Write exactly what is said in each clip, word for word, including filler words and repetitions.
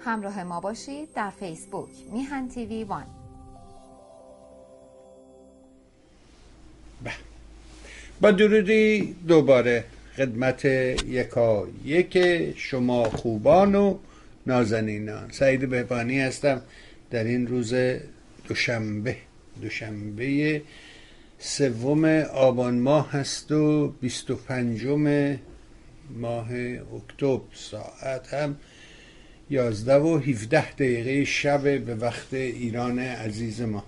همراه ما باشید در فیسبوک میهن تیوی وان. با درودی دوباره خدمت یکا یک شما خوبان و نازنینان، سعید بهبانی هستم. در این روز دوشنبه دوشنبه سوم آبان ماه هست و بیست و پنجم ماه اکتبر، ساعت هم یازده و هفده دقیقه شب به وقت ایران عزیز ما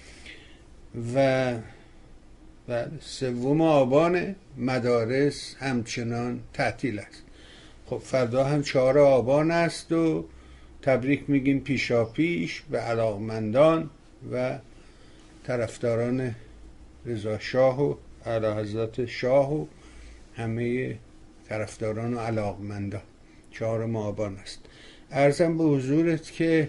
و و سوم آبان. مدارس همچنان تعطیل است. خب فردا هم چهار آبان است و تبریک میگیم پیشا پیش به علاقمندان و طرفداران رضا شاه و اعلیحضرت شاه و همه طرفداران و علاقمندان. چهارم آبان است. عرضم به حضورت که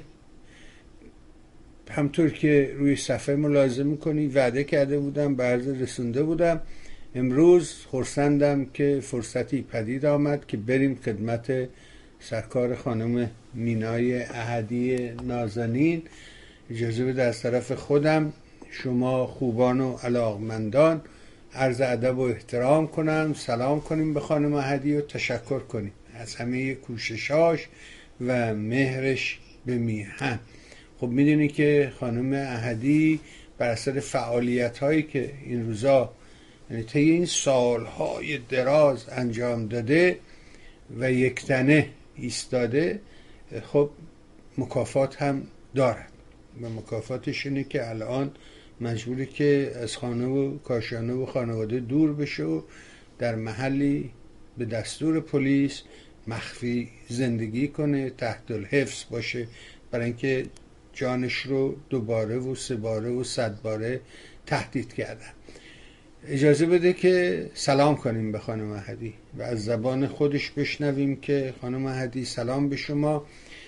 همطور که روی صفحه ملاحظه میکنی وعده کرده بودم، به عرض رسونده بودم. امروز خرسندم که فرصتی پدید آمد که بریم خدمت سرکار خانم مینای احدی نازنین. اجازه بده از طرف خودم شما خوبان و علاقمندان عرض ادب و احترام کنم، سلام کنیم به خانم احدی و تشکر کنیم از همه کوششاش و مهرش به میهن. خب میدونی که خانم احدی بر اثر فعالیت هایی که این روزا یعنی طی این سالهای دراز انجام داده و یکتنه ایستاده، خب مکافات هم دارد و مکافاتش اینه که الان مجبوری که از خانه و کاشانه و خانواده دور بشه و در محلی به دستور پلیس مخفی زندگی کنه، تحت الحفظ باشه، برای اینکه جانش رو دوباره و سه باره و صد باره تهدید کردن. اجازه بده که سلام کنیم به خانم احدی و از زبان خودش بشنویم که خانم احدی سلام به شما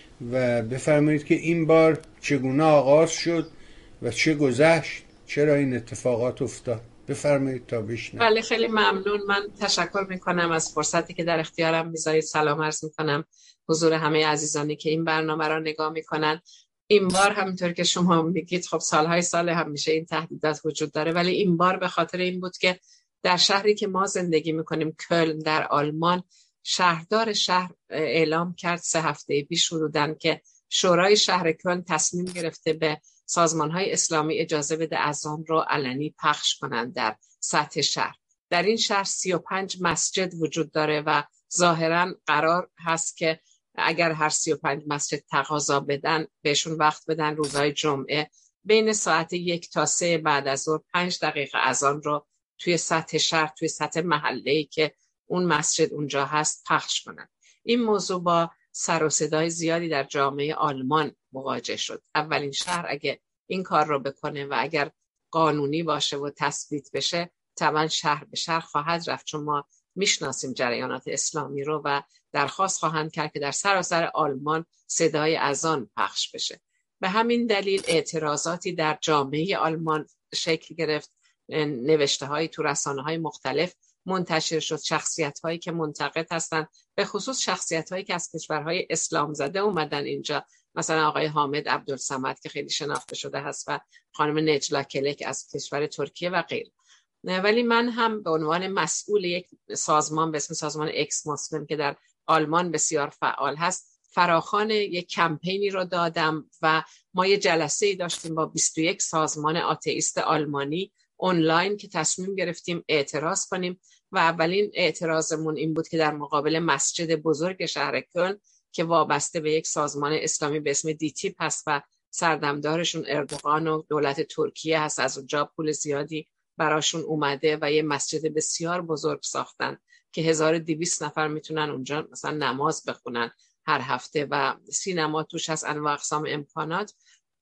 و بفرمایید که این بار چگونه آغاز شد و چه گذشت، چرا این اتفاقات افتاد. بفرمایید تا بشنویم. بله خیلی ممنون. من تشکر میکنم از فرصتی که در اختیارم میذارید. سلام عرض میکنم حضور همه عزیزانی که این برنامه را نگاه میکنن. این بار همونطور که شما میگید خب سالهای سال همیشه این تهدیدات وجود داره، ولی این بار به خاطر این بود که در شهری که ما زندگی میکنیم، کلن در آلمان، شهردار شهر اعلام کرد سه هفته پیش حدوداً که شورای شهر کلن تصمیم گرفته به سازمانهای اسلامی اجازه بده اذان رو علنی پخش کنند در سطح شهر. در این شهر سی و پنج مسجد وجود داره و ظاهراً قرار هست که اگر هر سی و پنج مسجد تقاضا بدن بهشون وقت بدن روزهای جمعه بین ساعت یک تا سه بعد از ظهر پنج دقیقه اذان رو توی سطح شهر، توی سطح محله‌ای که اون مسجد اونجا هست پخش کنن. این موضوع با سر و صدای زیادی در جامعه آلمان مواجه شد. اولین شهر اگه این کار رو بکنه و اگر قانونی باشه و تثبیت بشه، طبعا شهر به شهر خواهد رفت، چون ما میشناسیم جریانات اسلامی رو و درخواست خواهند کرد که در سراسر آلمان صدای اذان پخش بشه. به همین دلیل اعتراضاتی در جامعه آلمان شکل گرفت، نوشته هایی تو رسانه های مختلف منتشر شد، شخصیت هایی که منتقد هستند، به خصوص شخصیت هایی که از کشورهای اسلام زده اومدن اینجا، مثلا آقای حامد عبدالصمد که خیلی شناخته شده هست و خانم نجلا کلک از کشور ترکیه و غیره. ولی من هم به عنوان مسئول یک سازمان به اسم سازمان اکس مسلم که در آلمان بسیار فعال هست، فراخوان یک کمپینی رو دادم و ما یه جلسه‌ای داشتیم با بیست و یک سازمان آتئیست آلمانی آنلاین که تصمیم گرفتیم اعتراض کنیم و اولین اعتراضمون این بود که در مقابل مسجد بزرگ شهر کلن که وابسته به یک سازمان اسلامی به اسم دیتیپ هست و سردمدارشون اردوغان و دولت ترکیه هست، از اونجا پول زیادی براشون اومده و یه مسجد بسیار بزرگ ساختن که هزار و دویست نفر میتونن اونجا مثلا نماز بخونن هر هفته و سینما توش هست، انواع اقسام امکانات.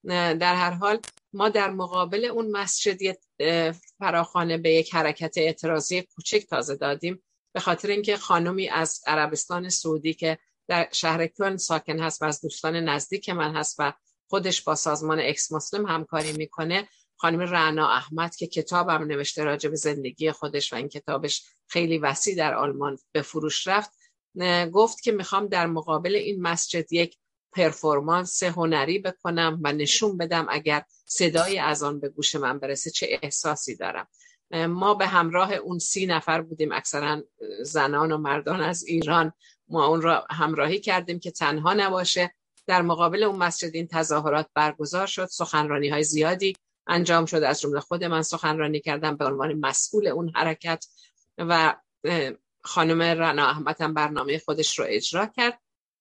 در هر حال ما در مقابل اون مسجد فراخوانه به یک حرکت اعتراضی کوچک تازه دادیم، به خاطر اینکه خانمی از عربستان سعودی که در شهر کلن ساکن هست و از دوستان نزدیک من هست و خودش با سازمان اکس مسلم همکاری میکنه، خانم رعنا احمد که کتابم نوشته راجع به زندگی خودش و این کتابش خیلی وسیع در آلمان به فروش رفت، گفت که میخوام در مقابل این مسجد یک پرفورمانس هنری بکنم و نشون بدم اگر صدای اذان به گوش من برسه چه احساسی دارم. ما به همراه اون سی نفر بودیم، اکثرا زنان و مردان از ایران. ما اون را همراهی کردیم که تنها نباشه. در مقابل اون مسجد این تظاهرات برگزار شد، سخنرانی های زیادی انجام شد، از جمله خود من سخنرانی کردم به عنوان مسئول اون حرکت و خانم رنا احمد هم برنامه خودش رو اجرا کرد.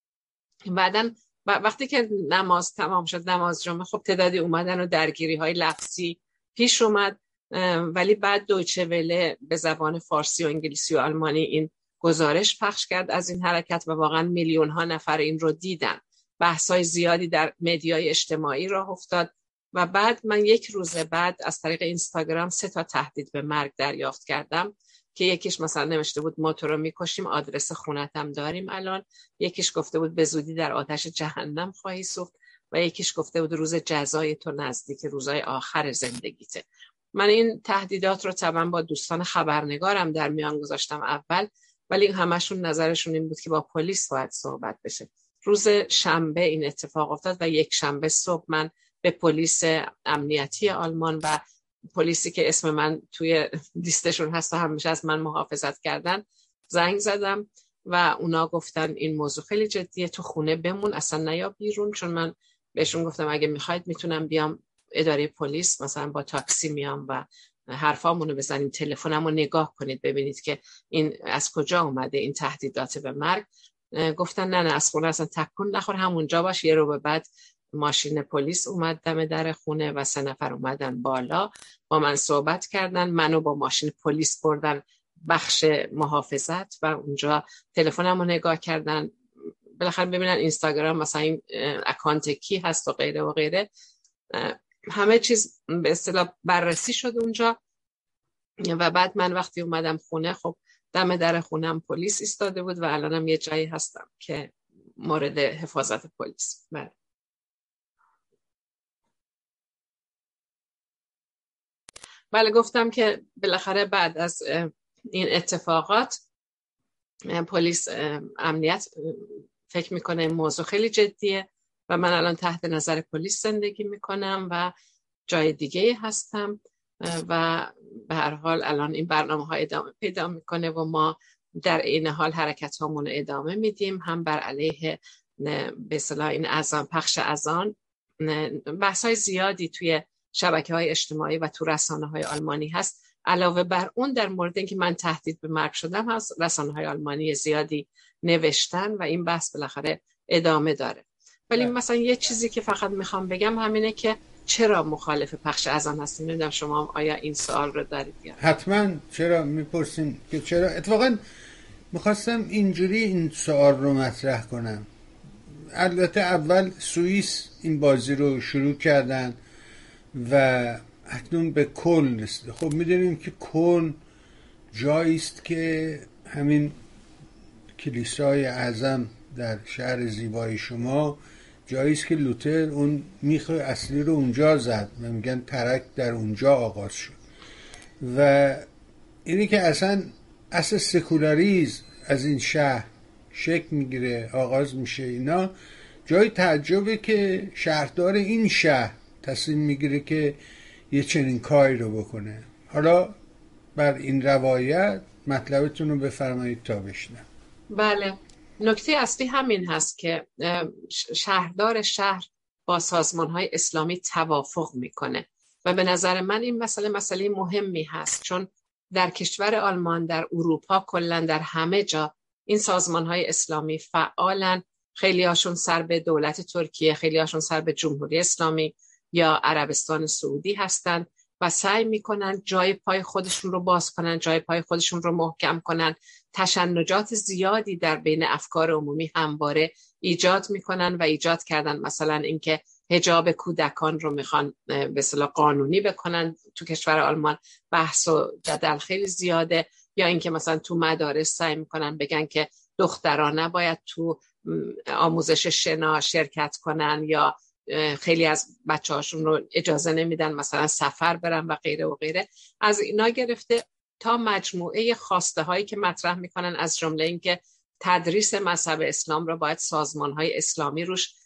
بعدن وقتی که نماز تمام شد، نماز جمعه، خب تعدادی اومدن و درگیری های لفظی پیش اومد، ولی بعد دویچه وله به زبان فارسی و انگلیسی و آلمانی این گزارش پخش کرد از این حرکت و واقعا میلیون ها نفر این رو دیدن. بحث‌های زیادی در مدیای اجتماعی راه افتاد و بعد من یک روز بعد از طریق اینستاگرام سه تا تهدید به مرگ دریافت کردم که یکیش مثلا نوشته بود ما تو رو میکشیم، آدرس خونتم داریم الان. یکیش گفته بود به زودی در آتش جهنم خواهی سوخت و یکیش گفته بود روز جزای تو نزدیک، روزای آخر زندگیته. من این تهدیدات رو طبعا با دوستان خبرنگارم در میان گذاشتم اول، ولی همشون نظرشون این بود که با پلیس باید صحبت بشه. روز شنبه این اتفاق افتاد و یک شنبه صبح من به پلیس امنیتی آلمان و پلیسی که اسم من توی لیستشون هست و همیشه از من محافظت کردن زنگ زدم و اونا گفتن این موضوع خیلی جدیه، تو خونه بمون، اصلا نیا بیرون. چون من بهشون گفتم اگه میخواید میتونم بیام اداره پلیس، مثلا با تاکسی میام و حرفامونو بزنیم، تلفنمو نگاه کنید ببینید که این از کجا اومده این تهدیدات به مرگ. گفتن نه نه از خونه اصلا تکون نخور، همونجا باش. یه رو به بعد ماشین پلیس اومد دم در خونه و سه نفر اومدن بالا با من صحبت کردن، منو با ماشین پلیس بردن بخش محافظت و اونجا تلفنمو نگاه کردن، بالاخره ببینن اینستاگرام مثلا این اکانت کی هست و غیره و غیره. همه چیز به اصطلاح بررسی شد اونجا و بعد من وقتی اومدم خونه، خب دم در خونم پلیس ایستاده بود و الانم یه جایی هستم که مورد حفاظت پلیس. بله. بله گفتم که بالاخره بعد از این اتفاقات پلیس امنیت فکر میکنه این موضوع خیلی جدیه و من الان تحت نظر پلیس زندگی میکنم و جای دیگه هستم و به هر حال الان این برنامه ها ادامه پیدا میکنه و ما در این حال حرکت هامون ادامه میدیم، هم بر علیه به اصطلاح این اذان، پخش اذان. بحث های زیادی توی شبکه های اجتماعی و تو رسانه های آلمانی هست. علاوه بر اون در مورد اینکه من تهدید به مرگ شدم هست، رسانه های آلمانی زیادی نوشتن و این بحث بالاخره ادامه داره. ولی ده. مثلا یه چیزی که فقط میخوام بگم همینه که چرا مخالف پخش اذان هستیم. نمیدونم شما آیا این سوال رو دارید یا حتما چرا میپرسین که چرا. اتفاقا میخواستم اینجوری این سوال رو مطرح کنم. البته اول سوئیس این بازی رو شروع کردن و اکنون به کلن رسیده. خب میدونیم که کلن جایی است که همین کلیسای اعظم در شهر زیبای شما جایی است که لوتر اون میخ اصلی رو اونجا زد و میگن ترک در اونجا آغاز شد و اینی که اصلا اصل سکولاریزم از این شهر شکل میگیره، آغاز میشه. اینا جای تعجبه که شهردار این شهر تصمیم میگیره که یه چنین کاری رو بکنه. حالا بر این روایت مطلبتون رو بفرمایید تا بشنم. بله، نکته اصلی همین هست که شهردار شهر با سازمان‌های اسلامی توافق میکنه و به نظر من این مسئله مسئله مهمی هست، چون در کشور آلمان، در اروپا کلا در همه جا این سازمان‌های اسلامی فعالن. خیلی هاشون سر به دولت ترکیه، خیلی هاشون سر به جمهوری اسلامی یا عربستان سعودی هستن و سعی میکنن جای پای خودشون رو باز کنن، جای پای خودشون رو محکم کنن. تشنجات زیادی در بین افکار عمومی همواره ایجاد میکنن و ایجاد کردن. مثلا اینکه حجاب کودکان رو میخوان به اصطلاح قانونی بکنن تو کشور آلمان، بحث و جدل خیلی زیاده. یا اینکه مثلا تو مدارس سعی میکنن بگن که دختران نباید تو آموزش شنا شرکت کنن یا خیلی از بچه هاشون رو اجازه نمیدن مثلا سفر برن و غیره و غیره. از اینا گرفته تا مجموعه خواسته هایی که مطرح میکنن، از جمله این که تدریس مذهب اسلام رو باید سازمان های اسلامی روش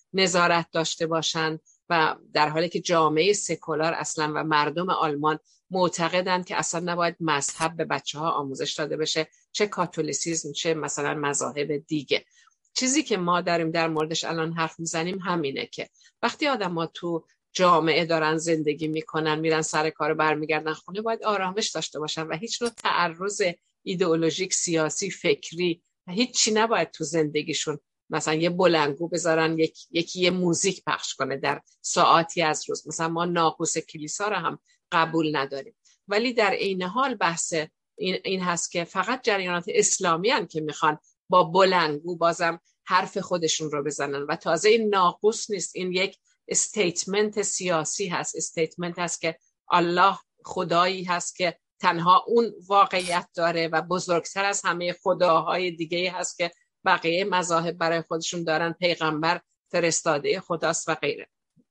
نظارت داشته باشن و در حالی که جامعه سکولار اصلا و مردم آلمان معتقدند که اصلا نباید مذهب به بچه ها آموزش داده بشه، چه کاتولیسیسم چه مثلا مذاهب دیگه. چیزی که ما داریم در موردش الان حرف میزنیم همینه که وقتی آدم ها تو جامعه دارن زندگی میکنن، میرن سر کار برمیگردن خونه، باید آرامش داشته باشن و هیچ نوع تعرض ایدئولوژیک، سیاسی، فکری هیچ چی نباید تو زندگیشون. مثلا یه بلندگو بذارن یک یکی یه موزیک پخش کنه در ساعاتی از روز، مثلا ما ناقوس کلیسا رو هم قبول نداریم. ولی در عین حال بحث این, این هست که فقط جریانات اسلامی هن که میخوان با بلندگو بازم حرف خودشون رو بزنن و تازه این ناقوس نیست، این یک استیتمنت سیاسی هست. استیتمنت هست که الله خدایی هست که تنها اون واقعیت داره و بزرگتر از همه خداهای دیگه هست که بقیه مذاهب برای خودشون دارن، پیغمبر فرستاده خداست و غیره.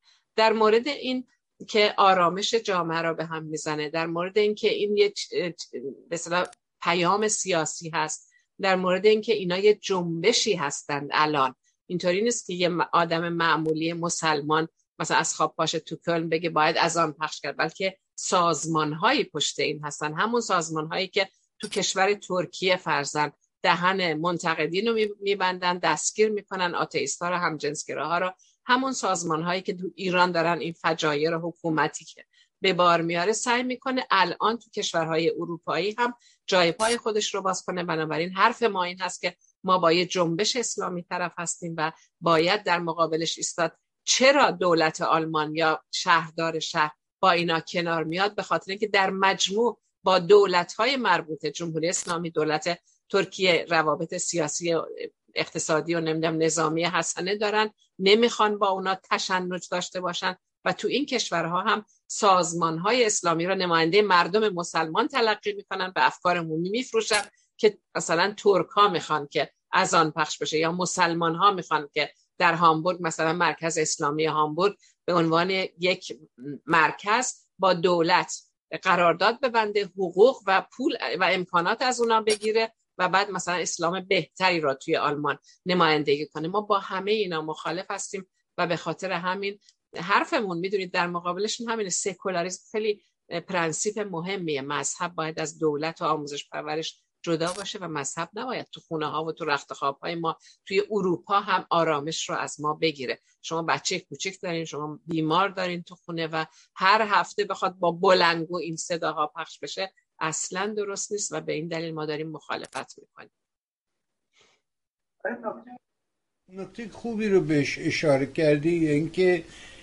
در مورد این که آرامش جامعه را به هم میزنه، در مورد این که این یه به اصطلاح پیام سیاسی هست، در مورد این که اینا یه جنبشی هستند الان، اینطوری نیست که یه آدم معمولی مسلمان مثلا از خواب پاشه تو کلن بگه باید اذان پخش کرد، بلکه سازمان‌هایی پشت این هستن، همون سازمان‌هایی که تو کشور ترکیه فرضاً دهن منتقدین رو میبندن، دستگیر میکنن آتئیست‌ها رو، همجنسگراها رو، همون سازمان‌هایی که تو ایران دارن این فجایع رو حکومتی که به بار میاره سعی میکنه الان تو کشورهای اروپایی هم جای پای خودش رو باز کنه. بنابراین حرف ما این هست که ما با یه جنبش اسلامی طرف هستیم و باید در مقابلش ایستاد. چرا دولت آلمان یا شهردار شهر با اینا کنار میاد؟ به خاطر اینکه در مجموع با دولت‌های مربوطه، جمهوری اسلامی، دولت ترکیه، روابط سیاسی اقتصادی و نمیدونم نظامی حسنه دارن، نمیخوان با اونا تشنج داشته باشن و تو این کشورها هم سازمان‌های اسلامی را نماینده مردم مسلمان تلقی میکنن، به افکار عمومی میفروشن که مثلا ترک ها میخوان که اذان پخش بشه یا مسلمان ها میخوان که در هامبورگ مثلا مرکز اسلامی هامبورگ به عنوان یک مرکز با دولت قرارداد ببنده، حقوق و پول و امکانات از اونا بگیره و بعد مثلا اسلام بهتری را توی آلمان نمایندگی کنه. ما با همه اینا مخالف هستیم و به خاطر همین حرفمون میدونید در مقابلشون همین سکولاریسم خیلی پرنسیپ مهمیه. مذهب باید از دولت و آموزش پرورش جدا باشه و مذهب نباید تو خونه ها و تو رخت خواب های ما توی اروپا هم آرامش رو از ما بگیره. شما بچه کوچیک دارین، شما بیمار دارین تو خونه و هر هفته بخواد با بلندگو این صداها پخش بشه، اصلا درست نیست و به این دلیل ما داریم مخالفت میکنیم. نکته خوبی رو بهش اشاره کردی، اینکه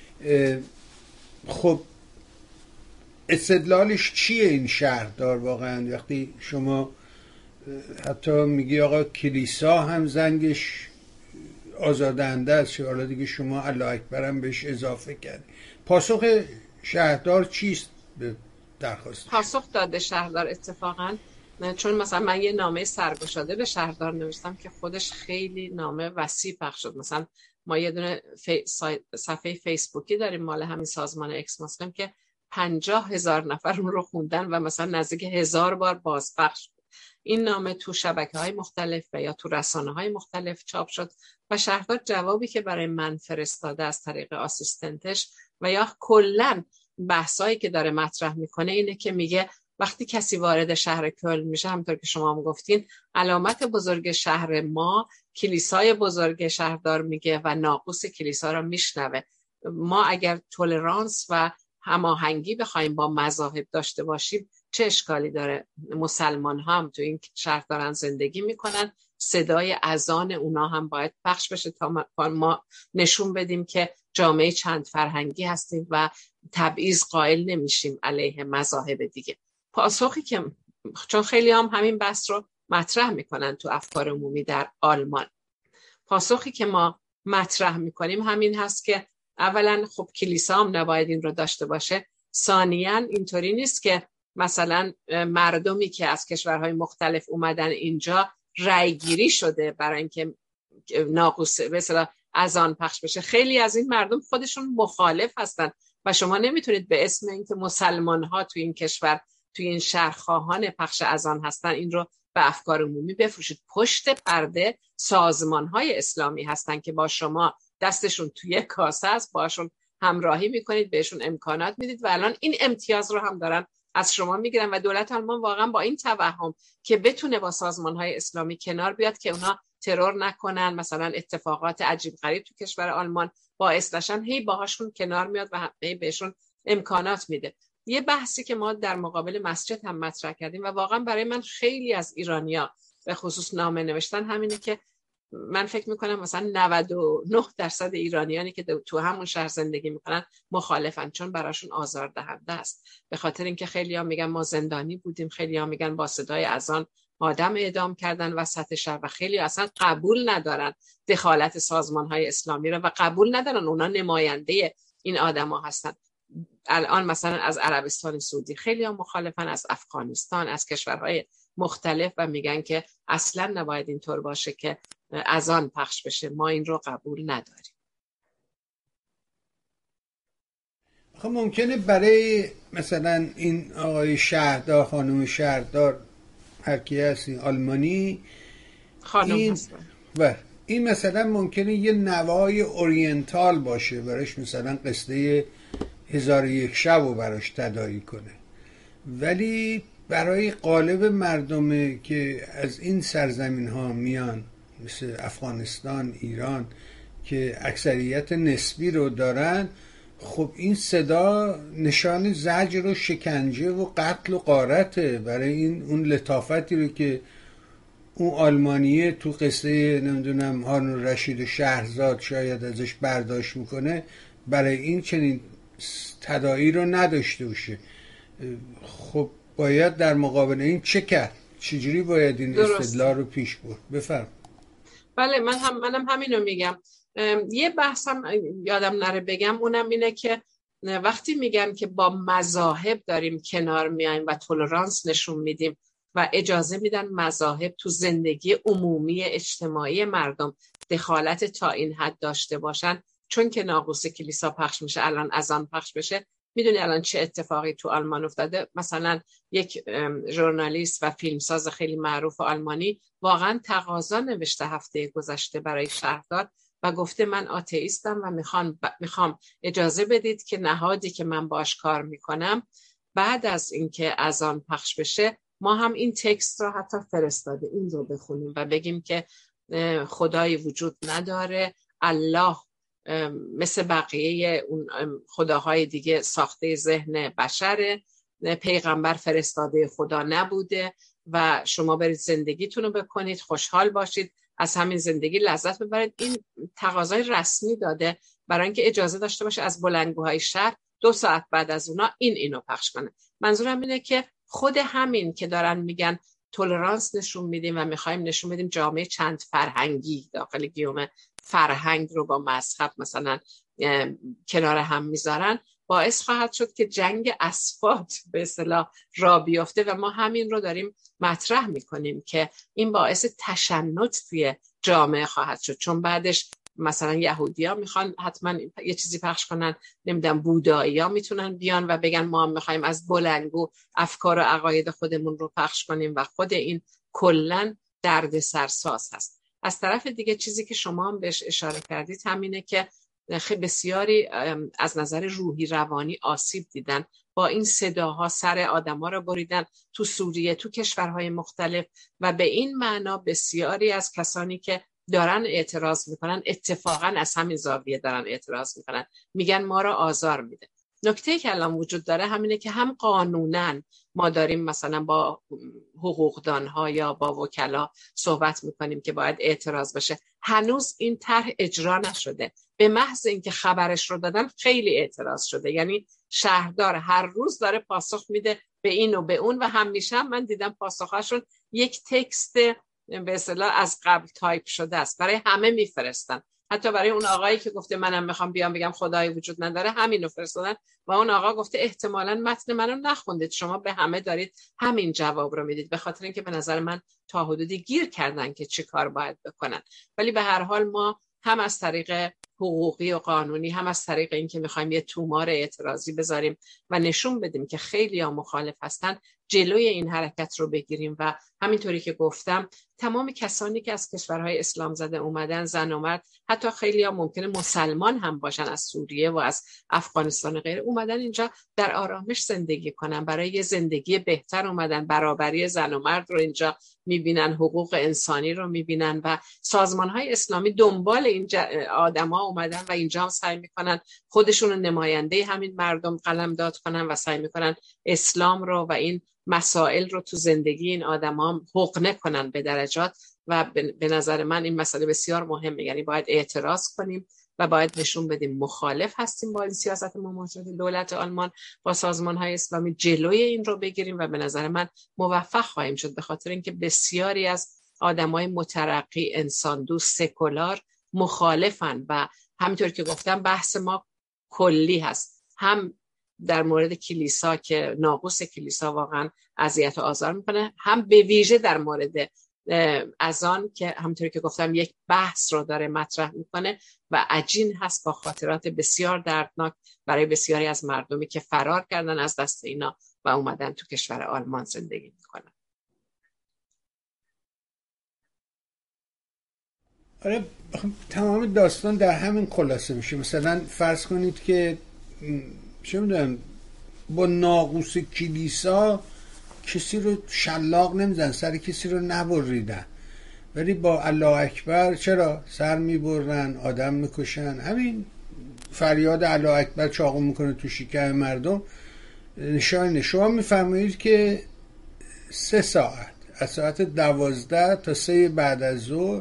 خب استدلالش چیه این شهردار واقعا؟ وقتی شما حتی میگی آقا کلیسا هم زنگش آزادنده است، حالا دیگه شما الله اکبر هم بهش اضافه کردی. پاسخ شهردار چیست به درخواست؟ پاسخ داده شهردار اتفاقا، چون مثلا من یه نامه سرگشاده به شهردار نوشتم که خودش خیلی نامه وسیع پخش شد. مثلا ما یه دونه فی... صفحه فیسبوکی داریم مال همین سازمان اکس مسلم که پنجاه هزار نفر اون رو خوندن و مثلا نزدیک هزار بار بازپخش شد. این نامه تو شبکه‌های مختلف و یا تو رسانه‌های مختلف چاپ شد و شهردار جوابی که برای من فرستاده از طریق آسیستنتش و یا کلاً بحثایی که داره مطرح میکنه اینه که میگه وقتی کسی وارد شهر کلن میشه، همونطور که شما هم گفتین، علامت بزرگ شهر ما کلیسای بزرگ شهردار میگه و ناقوس کلیسا رو میشنوه. ما اگر تولرانس و هماهنگی بخوایم با مذاهب داشته باشیم چه اشکالی داره؟ مسلمان هم تو این شهر دارن زندگی میکنن، صدای اذان اونا هم باید پخش بشه تا ما نشون بدیم که جامعه چند فرهنگی هستیم و تبعیض قائل نمیشیم علیه مذاهب دیگه. پاسخی که چون خیلی هم همین بحث رو مطرح میکنن تو افکار عمومی در آلمان، پاسخی که ما مطرح میکنیم همین هست که اولا خب کلیسا هم نباید این رو داشته باشه، ثانیاً اینطوری نیست که مثلا مردمی که از کشورهای مختلف اومدن اینجا رأی گیری شده برای اینکه ناقوس به اصطلاح اذان پخش بشه. خیلی از این مردم خودشون مخالف هستن و شما نمیتونید به اسم اینکه مسلمان ها تو این کشور تو این شهر خواهان پخش اذان هستن این رو به افکار عمومی بفروشید. پشت پرده سازمان های اسلامی هستن که با شما دستشون توی کاسه است، باشون همراهی میکنید، بهشون امکانات میدید و الان این امتیاز رو هم دارن از شما میگیرن و دولت آلمان واقعا با این توهم که بتونه با سازمانهای اسلامی کنار بیاد که اونا ترور نکنن، مثلا اتفاقات عجیب غریب تو کشور آلمان باعث نشن، هی باهاشون کنار میاد و هی بهشون امکانات میده. یه بحثی که ما در مقابل مسجد هم مطرح کردیم و واقعا برای من خیلی از ایرانیا به خصوص نامه نوشتن همینه که من فکر میکنم مثلا نود و نه درصد ایرانیانی که تو همون شهر زندگی میکنن مخالفن، چون براشون آزاردهنده است. به خاطر اینکه خیلی‌ها میگن ما زندانی بودیم، خیلی‌ها میگن با صدای اذان آدم اعدام کردن وسط شهر و خیلی اصلا قبول ندارن دخالت سازمان‌های اسلامی رو و قبول ندارن اونا نماینده این آدما هستن. الان مثلا از عربستان سعودی خیلی‌ها مخالفن، از افغانستان، از کشورهای مختلف و میگن که اصلا نباید اینطور باشه که اذان پخش بشه، ما این رو قبول نداریم. خب ممکنه برای مثلا این آقای شهردار، خانم شهردار، هر کی هستی آلمانی، خانم این هستن و این مثلا ممکنه یه نوای اورینتال باشه، براش مثلا قصه هزار و یک شب رو براش تداعی کنه، ولی برای قالب مردمه که از این سرزمین ها میان مثل افغانستان، ایران که اکثریت نسبی رو دارن، خب این صدا نشان زجر و شکنجه و قتل و غارته. برای این اون لطافتی رو که اون آلمانیه تو قصه نمیدونم هارون رشید و شهرزاد شاید ازش برداشت میکنه، برای این چنین تداعی رو نداشته باشه. خب باید در مقابل این چه کرد؟ چجوری باید این استدلال رو پیش برد؟ بفرم. بله من هم منم همینو میگم. یه بحثم یادم نره بگم، اونم اینه که وقتی میگن که با مذاهب داریم کنار میایم و تولرانس نشون میدیم و اجازه میدن مذاهب تو زندگی عمومی اجتماعی مردم دخالت تا این حد داشته باشن، چون که ناقوس کلیسا پخش میشه، الان اذان پخش بشه، میدونی الان چه اتفاقی تو آلمان افتاده؟ مثلا یک ژورنالیست و فیلمساز خیلی معروف آلمانی واقعا تقاضا نوشته هفته گذشته برای شهردار و گفته من آتئیستم و میخوام میخوام اجازه بدید که نهادی که من باش کار میکنم بعد از اینکه اذان پخش بشه ما هم این تکست رو حتی فرستاده این رو بخونیم و بگیم که خدایی وجود نداره، الله مثل بقیه اون خداهای دیگه ساخته ذهن بشره، پیغمبر فرستاده خدا نبوده و شما برید زندگیتون رو بکنید، خوشحال باشید، از همین زندگی لذت ببرید. این تقاضای رسمی داده برای اینکه اجازه داشته باشه از بلندگوهای شهر دو ساعت بعد از اونا این اینو پخش کنه. منظورم اینه که خود همین که دارن میگن تولرانس نشون میدیم و میخوایم نشون بدیم جامعه چند فرهنگی، داخل گیومه فرهنگ رو با مذهب مثلا کنار هم میذارن، باعث خواهد شد که جنگ اصفاد به اصطلاح را بیفته و ما همین رو داریم مطرح میکنیم که این باعث تشنج توی جامعه خواهد شد، چون بعدش مثلا یهودی‌ها میخوان حتما یه چیزی پخش کنن، نمیدونم بودایی‌ها میتونن بیان و بگن ما هم میخوایم از بلندگو افکار و عقاید خودمون رو پخش کنیم و خود این کلاً درد سرساز هست. از طرف دیگه چیزی که شما هم بهش اشاره کردید همینه که خیلی بسیاری از نظر روحی روانی آسیب دیدن، با این صداها سر آدما رو بریدن تو سوریه، تو کشورهای مختلف و به این معنا بسیاری از کسانی که دارن اعتراض میکنن اتفاقا از همین زاویه دارن اعتراض میکنن، میگن ما رو آزار میده. نکته که الان وجود داره همینه که هم قانوناً ما داریم مثلا با حقوقدانها یا با وکلا صحبت میکنیم که باید اعتراض بشه، هنوز این طرح اجرا نشده. به محض اینکه خبرش رو دادن خیلی اعتراض شده، یعنی شهردار هر روز داره پاسخ میده به این و به اون و همیشه هم من دیدم پاسخاشون یک تکست به اصطلاح از قبل تایپ شده است، برای همه میفرستن. حتی برای اون آقایی که گفته منم میخوام بیام بگم خدایی وجود نداره همینو فرستادن و اون آقا گفته احتمالاً متن منو نخوندید، شما به همه دارید همین جواب رو میدید، به خاطر اینکه به نظر من تا حدودی گیر کردن که چی کار باید بکنن. ولی به هر حال ما هم از طریق حقوقی و قانونی، هم از طریق این که میخوایم یه تومار اعتراضی بذاریم و نشون بدیم که خیلی ها مخالف هستن، جلوی این حرکت رو بگیریم. و همینطوری که گفتم تمام کسانی که از کشورهای اسلام زده اومدن، زن و مرد، حتی خیلی ها ممکنه مسلمان هم باشن، از سوریه و از افغانستان و غیره، اومدن اینجا در آرامش زندگی کنن، برای یه زندگی بهتر اومدن، برابری زن و مرد رو اینجا میبینن، حقوق انسانی رو میبینن و سازمانهای اسلامی دنبال این آدم ها اومدن و اینجا هم سعی میکنن خودشون رو نماینده همین مردم قلمداد کنن و سعی میکنن اسلام رو و این مسائل رو تو زندگی این آدم ها حقنه کنن به درجات. و به نظر من این مسئله بسیار مهمه، یعنی باید اعتراض کنیم و باید نشون بدیم مخالف هستیم با این سیاست مماثل دولت آلمان با سازمان‌های اسلامی، جلوی این رو بگیریم و به نظر من موفق خواهیم شد، به خاطر اینکه بسیاری از آدمای مترقی، انسان دوست، سکولار مخالفن و همینطور که گفتم بحث ما کلی هست، هم در مورد کلیسا که ناقوس کلیسا واقعا اذیت و آزار میکنه، هم به ویژه در مورد اذان که همونطوری که گفتم یک بحث رو داره مطرح میکنه و عجین هست با خاطرات بسیار دردناک برای بسیاری از مردمی که فرار کردن از دست اینا و اومدن تو کشور آلمان زندگی میکنن. آره، تمام داستان در همین خلاصه میشه. مثلا فرض کنید که چه میدونم با ناقوس کلیسا کسی رو شلاق نمیزن، سر کسی رو نبریدن، ولی با الله اکبر چرا سر میبرن، آدم میکشن. همین فریاد الله اکبر چاقو میکنه تو شکم مردم نشانه. شما میفرمایید که سه ساعت از ساعت دوازده تا سه بعد از ظهر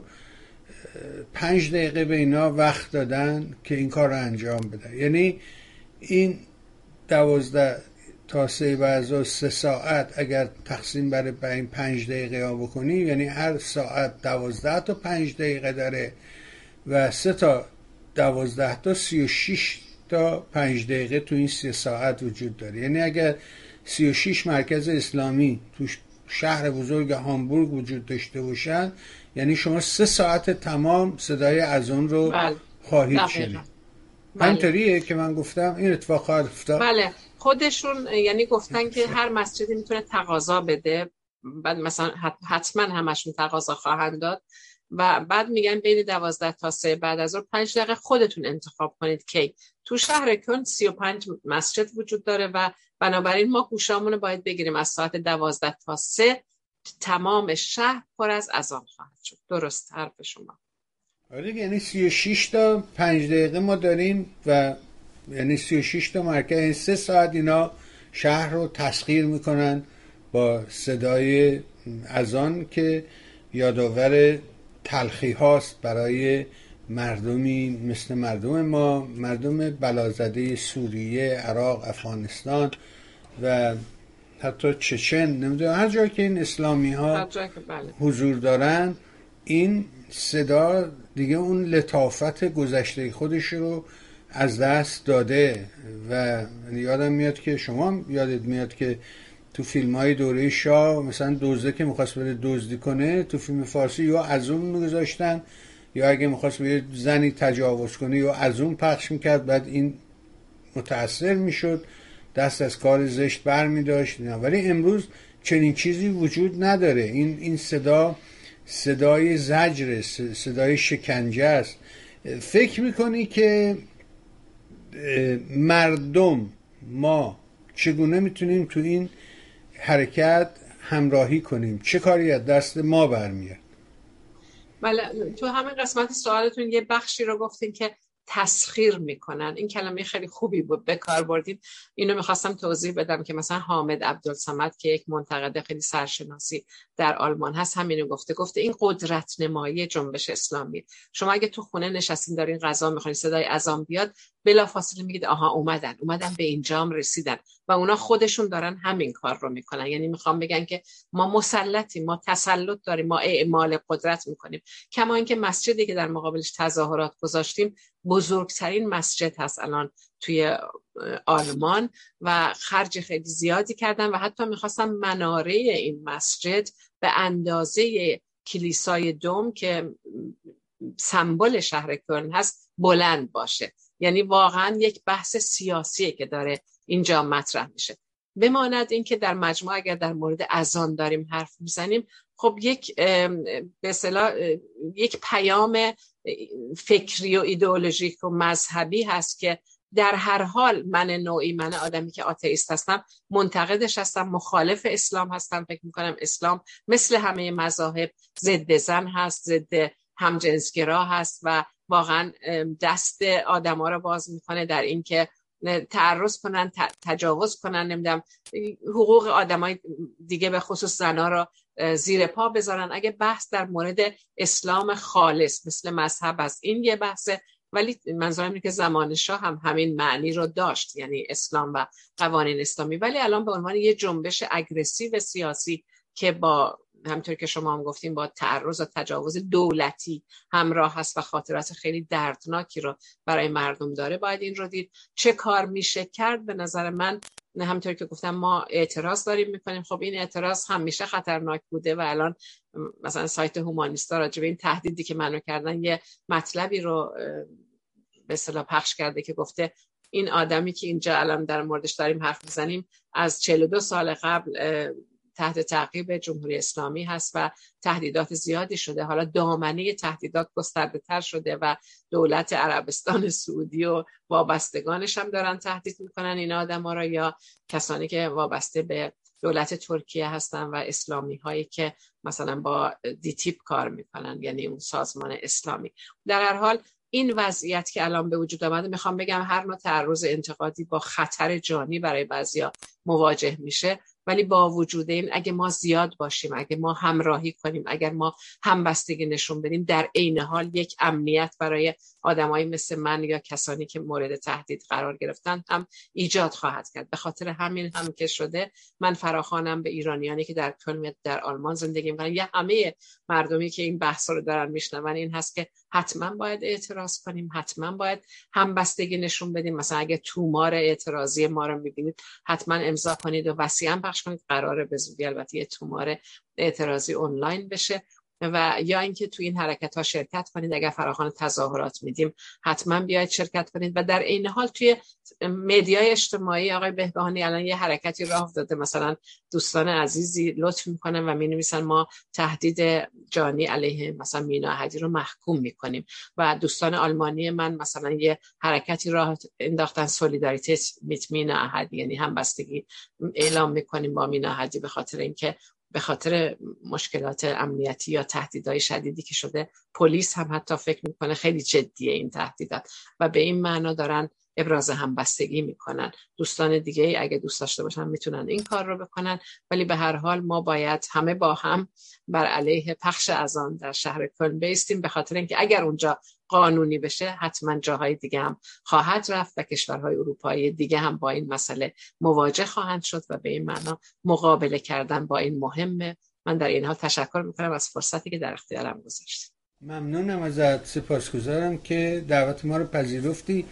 پنج دقیقه به اینا وقت دادن که این کار رو انجام بدن. یعنی این دوازده تا سه بعد از ظهر سه ساعت اگر تقسیم بر این پنج دقیقه ها بکنی، یعنی هر ساعت دوازده تا پنج دقیقه داره و سه تا دوازده تا سی و شش تا پنج دقیقه تو این سه ساعت وجود داره. یعنی اگر سی و شش مرکز اسلامی تو شهر بزرگ هامبورگ وجود داشته باشن، یعنی شما سه ساعت تمام صدای اذان رو بله. خواهید شنید. همینطوریه که من گفتم این اتفاق خواهد افتاد. بله، خودشون یعنی گفتن که هر مسجدی میتونه تقاضا بده، بعد مثلا حتما همشون تقاضا خواهند داد و بعد میگن بین دوازده تا سه بعد از ظهر پنج دقیقه خودتون انتخاب کنید کی. تو شهر کن سی و پنج مسجد وجود داره و بنابراین ما گوشامون رو باید بگیریم از ساعت دوازده تا سه تمام شهر پر از اذان خواهد شد. درست حرف شما. آره، یعنی سی و شش تا پنج دقیقه ما داریم و یعنی سی و شش تا مرکز، این سه ساعت اینا شهر رو تسخیر میکنن با صدای اذان که یادآور تلخی هاست برای مردمی مثل مردم ما، مردم بلازده سوریه، عراق، افغانستان و حتی چچن، نمیدونم هر جا که این اسلامی ها حضور دارن. این صدا دیگه اون لطافت گذشته خودش رو از دست داده و یادم میاد که شما یادت میاد که تو فیلم های دوره شاه مثلا دزده که میخواست بره دزدی کنه تو فیلم فارسی یا از اون میگذاشتن، یا اگه میخواست به زنی تجاوز کنه یا از اون پخش میکرد، بعد این متأثر میشد، دست از کار زشت بر میداشت. ولی امروز چنین چیزی وجود نداره. این این صدا صدای زجر، صدای شکنجه است. فکر میکنی که مردم ما چگونه میتونیم تو این حرکت همراهی کنیم؟ چه کاری از دست ما برمیاد؟ بله، تو همین قسمت سوالتون یه بخشی رو گفتین که تسخیر میکنن. این کلمه خیلی خوبی بود به کار بردید. اینو میخواستم توضیح بدم که مثلا حامد عبدالصمد که یک منتقد خیلی سرشناسی در آلمان هست همینو گفته. گفته این قدرت نمایی جنبش اسلامی. شما اگه تو خونه نشستین دارین غذا میخورین، صدای اذان بیاد، بلافاصله میگید آها اومدن اومدن به اینجام رسیدن و اونا خودشون دارن همین کار رو میکنن. یعنی میخوام بگن که ما مسلطیم، ما تسلط داریم، ما اعمال قدرت میکنیم. کما اینکه مسجدی که در مقابلش تظاهرات گذاشتیم بزرگترین مسجد هست الان توی آلمان و خرج خیلی زیادی کردن و حتی میخواستم مناره این مسجد به اندازه کلیسای دوم که سمبل شهر کلن هست بلند باشه. یعنی واقعا یک بحث سیاسیه که داره اینجا مطرح میشه. بماند این که در مجموع اگر در مورد اذان داریم حرف میزنیم، خب یک به اصطلاح یک پیام فکری و ایدئولوژیک و مذهبی هست که در هر حال من نوعی، من آدمی که آتئیست هستم، منتقدش هستم، مخالف اسلام هستم. فکر میکنم اسلام مثل همه مذاهب ضد زن هست، ضد همجنسگرا هست و واقعا دست آدما رو باز میکنه در این که تعرض کنن، تجاوز کنن، نمیدونم حقوق آدمای دیگه به خصوص زنا رو زیر پا بذارن. اگه بحث در مورد اسلام خالص مثل مذهب است، این یه بحثه، ولی منظورم اینه که زمان شاه هم همین معنی رو داشت، یعنی اسلام و قوانین اسلامی. ولی الان به عنوان یه جنبش اگریسیو سیاسی که با همونطور که شما هم گفتیم با تعرض و تجاوز دولتی همراه هست و خاطرات خیلی دردناکی رو برای مردم داره، باید این رو دید. چه کار میشه کرد؟ به نظر من همونطور که گفتم ما اعتراض داریم میکنیم. خب این اعتراض همیشه خطرناک بوده و الان مثلا سایت هومانیستا راجع به این تهدیدی که منو کردن یه مطلبی رو به اصطلاح پخش کرده که گفته این آدمی که اینجا الان در موردش داریم حرف میزنیم از چهل و دو سال قبل تحت تعقیب جمهوری اسلامی هست و تهدیدات زیادی شده. حالا دامنه تهدیدات گسترده تر شده و دولت عربستان سعودی و وابستگانش هم دارن تهدید میکنن این آدم ها را، یا کسانی که وابسته به دولت ترکیه هستن و اسلامی هایی که مثلا با دیتیپ کار میکنن، یعنی اون سازمان اسلامی. در هر حال این وضعیت که الان به وجود آمده، میخوام بگم هر نوع تعرض انتقادی با خطر جانی برای بعضیا مواجه میشه، ولی با وجود این اگه ما زیاد باشیم، اگه ما همراهی کنیم، اگر ما همبستگی نشون بدیم، در عین حال یک امنیت برای آدمایی مثل من یا کسانی که مورد تهدید قرار گرفتن هم ایجاد خواهد کرد. به خاطر همین هم که شده من فراخوانم به ایرانیانی که در کلن در آلمان زندگی می‌کنن یا همه مردمی که این بحث رو دارن میشنون این هست که حتما باید اعتراض کنیم، حتما باید همبستگی نشون بدیم. مثلا اگه تومار اعتراضی ما رو می‌بینید حتما امضا کنید و وصیت پخش کنید. قراره به زودی البته یه تومار اعتراضی آنلاین بشه و یا اینکه تو این حرکت ها شرکت کنید. اگر فراخوان تظاهرات میدیم حتما بیاید شرکت کنید. و در این حال توی مدیای اجتماعی آقای بهبهانی الان یه حرکتی راه افتاده، مثلا دوستان عزیزی لطف میکنن و مینویسن ما تهدید جانی علیه مثلا مینا احدی رو محکوم میکنیم، و دوستان آلمانی من مثلا یه حرکتی راه انداختن سولیداریته میت مینا احدی، یعنی همبستگی اعلام میکنیم با مینا احدی، به خاطر اینکه به خاطر مشکلات امنیتی یا تهدیدهای شدیدی که شده پلیس هم حتی فکر میکنه خیلی جدیه این تهدیدات و به این معنا دارن ابراز همبستگی میکنن. دوستان دیگه اگه دوست داشته باشن میتونن این کار رو بکنن، ولی به هر حال ما باید همه با هم بر علیه پخش اذان در شهر کلن بایستیم، به خاطر اینکه اگر اونجا قانونی بشه حتما جاهای دیگه هم خواهد رفت و کشورهای اروپایی دیگه هم با این مسئله مواجه خواهند شد و به این معنا مقابله کردن با این مهمه. من در این حال تشکر میکنم از فرصتی که در اختیارم گذاشتید. ممنونم ازت، سپاسگزارم که دعوت ما رو پذیرفتی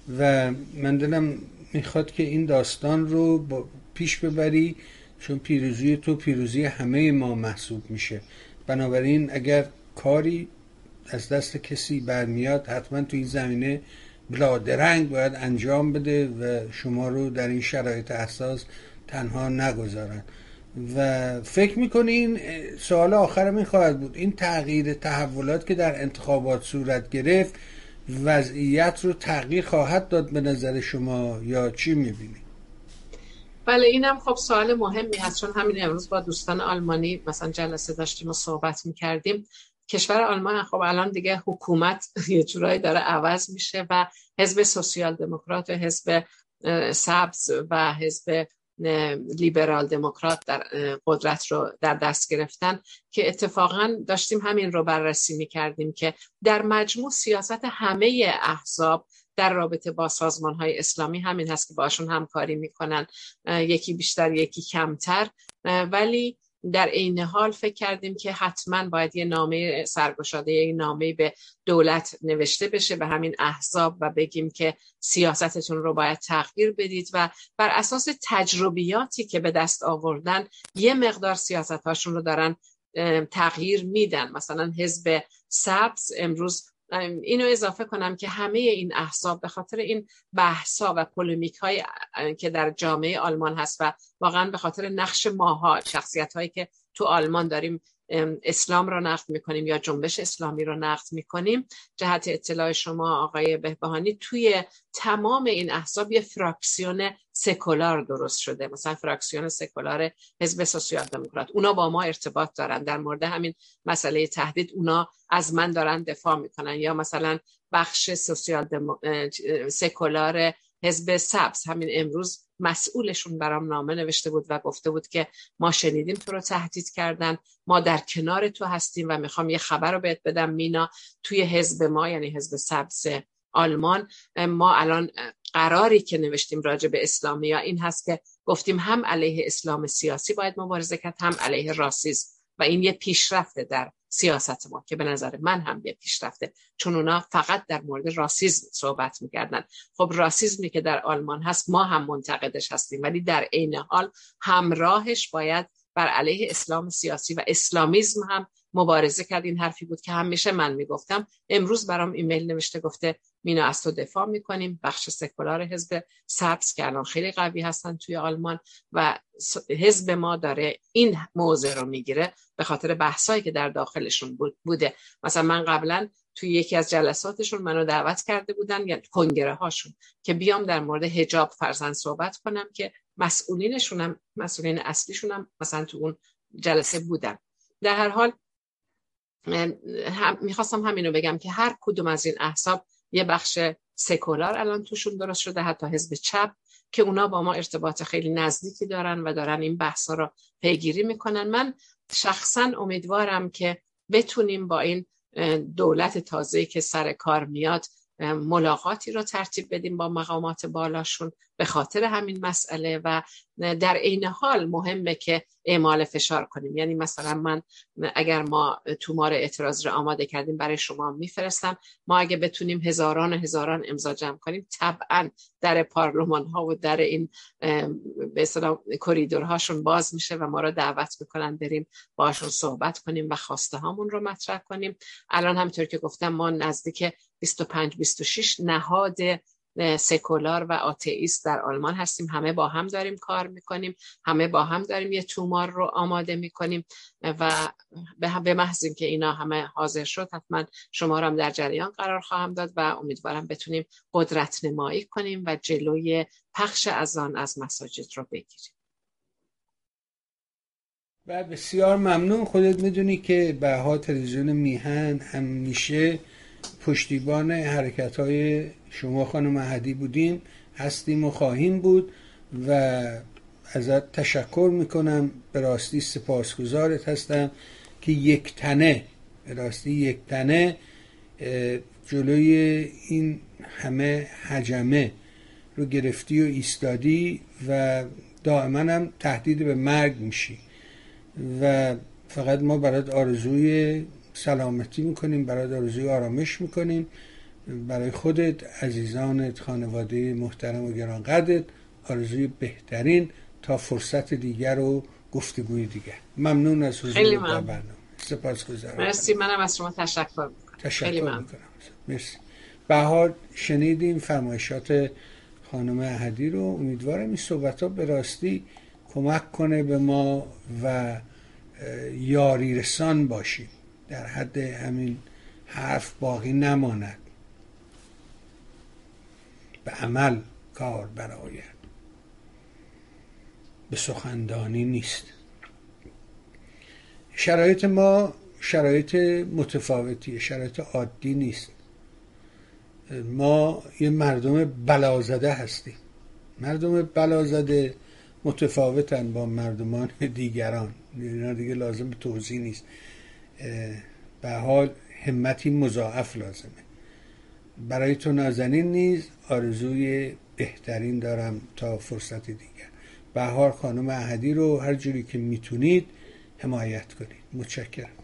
و من دلم میخواد که این داستان رو پیش ببری، چون پیروزی تو پیروزی همه ما محسوب میشه. بنابراین اگر کاری از دست کسی برمیاد حتما تو این زمینه بلا درنگ باید انجام بده و شما رو در این شرایط حساس تنها نگذارن. و فکر میکنین سوال آخرم این خواهد بود، این تغییر تحولات که در انتخابات صورت گرفت وضعیت رو تغییر خواهد داد به نظر شما یا چی میبینید؟ بله اینم خب سوال مهمی هست، چون همین امروز با دوستان آلمانی مثلا جلسه داشتیم و صحبت میکردیم. کشور آلمان خب الان دیگه حکومت یه جورایی داره عوض میشه و حزب سوسیال دموکرات و حزب سبز و حزب لیبرال دموکرات در قدرت رو در دست گرفتن، که اتفاقا داشتیم همین رو بررسی میکردیم که در مجموع سیاست همه احزاب در رابطه با سازمان‌های اسلامی همین هست که باشون همکاری میکنن، یکی بیشتر یکی کمتر، ولی در این حال فکر کردیم که حتما باید یه نامه سرگشاده، یه نامه به دولت نوشته بشه به همین احزاب و بگیم که سیاستتون رو باید تغییر بدید و بر اساس تجربیاتی که به دست آوردن یه مقدار سیاستاشون رو دارن تغییر میدن. مثلا حزب سبز امروز اینو اضافه کنم که همه این احزاب به خاطر این بحث‌ها و پولمیک های که در جامعه آلمان هست و واقعا به خاطر نقش ماها، شخصیت هایی که تو آلمان داریم اسلام را نقد میکنیم یا جنبش اسلامی را نقد میکنیم، جهت اطلاع شما آقای بهبهانی، توی تمام این احزاب یه فراکسیون سکولار درست شده. مثلا فراکسیون سکولار حزب سوسیال دموکرات، اونا با ما ارتباط دارن در مورد همین مسئله تهدید، اونا از من دارن دفاع میکنن. یا مثلا بخش سوسیال دمو... سکولار حزب سبز، همین امروز مسئولشون برام نامه نوشته بود و گفته بود که ما شنیدیم تو رو تهدید کردن، ما در کنار تو هستیم و میخوام یه خبر رو بهت بدم مینا، توی حزب ما یعنی حزب سبز آلمان ما الان قراری که نوشتیم راجع به اسلامی ها این هست که گفتیم هم علیه اسلام سیاسی باید مبارزه کرد، هم علیه راسism، و این یه پیشرفته در سیاست ما که به نظر من هم یه پیشرفته، چون اونا فقط در مورد راسism صحبت میکردن. خب راسisمی که در آلمان هست ما هم منتقدش هستیم، ولی در عین حال همراهش باید بر علیه اسلام سیاسی و اسلامیسم هم مبارزه کرد. این حرفی بود که همیشه من میگفتم. امروز برام ایمیل نوشته گفته مینا از تو دفاع میکنیم، بخش سکولار حزب سبز که الان خیلی قوی هستن توی آلمان و حزب ما داره این موضع رو میگیره به خاطر بحثایی که در داخلشون بوده. مثلا من قبلا توی یکی از جلساتشون منو دعوت کرده بودن، یا کنگره هاشون، که بیام در مورد حجاب فرزند صحبت کنم که مسئولینشونم، مسئولین اصلیشونم مثلا تو اون جلسه بودن. در هر حال هم میخواستم همینو بگم که هر کدوم از این احزاب یه بخش سکولار الان توشون درست شده، حتی حزب چپ که اونا با ما ارتباط خیلی نزدیکی دارن و دارن این بحثا رو پیگیری میکنن. من شخصا امیدوارم که بتونیم با این دولت تازه‌ای که سر کار میاد ملاقاتی رو ترتیب بدیم با مقامات بالاشون به خاطر همین مسئله، و در عین حال مهمه که اعمال فشار کنیم. یعنی مثلا من اگر ما تومار اعتراض رو آماده کردیم برای شما میفرستم، ما اگه بتونیم هزاران و هزاران امضا جمع کنیم، طبعا در پارلمان ها و در این به اصطلاح کریدورهاشون باز میشه و ما رو دعوت میکنن بریم باشون صحبت کنیم و خواسته هامون رو مطرح کنیم. الان همونطور که گفتم ما نزدیک بیست و پنج بیست و شش نهاد سکولار و آتئیست در آلمان هستیم، همه با هم داریم کار میکنیم، همه با هم داریم یه تومار رو آماده میکنیم و به محض اینکه اینا همه حاضر شد حتما شما رو هم در جریان قرار خواهم داد و امیدوارم بتونیم قدرت نمایی کنیم و جلوی پخش اذان از مساجد رو بگیریم. و بسیار ممنون. خودت میدونی که به‌ها تلویزیون میهن همیشه پشتیبان حرکت‌های شما خانم احدی بودیم، هستیم و خواهیم بود و ازت تشکر میکنم. به راستی سپاسگزارت هستم که یک تنه به راستی یک تنه جلوی این همه هجمه رو گرفتی و ایستادی و دائما هم تهدید به مرگ میشی و فقط ما برات آرزوی سلامتی میکنیم، برات آرزوی آرامش میکنیم، برای خودت، عزیزانت، خانواده محترم و گرانقدرت آرزوی بهترین تا فرصت دیگر و گفتگوی دیگر. ممنون از حضور در برنامه. سپاسگزارم. مرسی. منم از شما تشکر میکنم. تشکر میکنم. مرسی. بهار شنیدیم فرمایشات خانم احدی رو. امیدوارم این صحبت‌ها به راستی کمک کنه به ما و یاری رسان باشیم، در حد همین حرف باقی نماند، به عمل کار برآید، به سخندانی نیست. شرایط ما شرایط متفاوتیه، شرایط عادی نیست. ما یه مردم بلازده هستیم. مردم بلازده متفاوتن با مردمان دیگران، اینا دیگه لازم توضیح نیست. به حال همتی مضاعف لازمه. برای تو نازنین نیز آرزوی بهترین دارم تا فرصت دیگر. بهار خانم احدی رو هر جوری که میتونید حمایت کنید. متشکرم.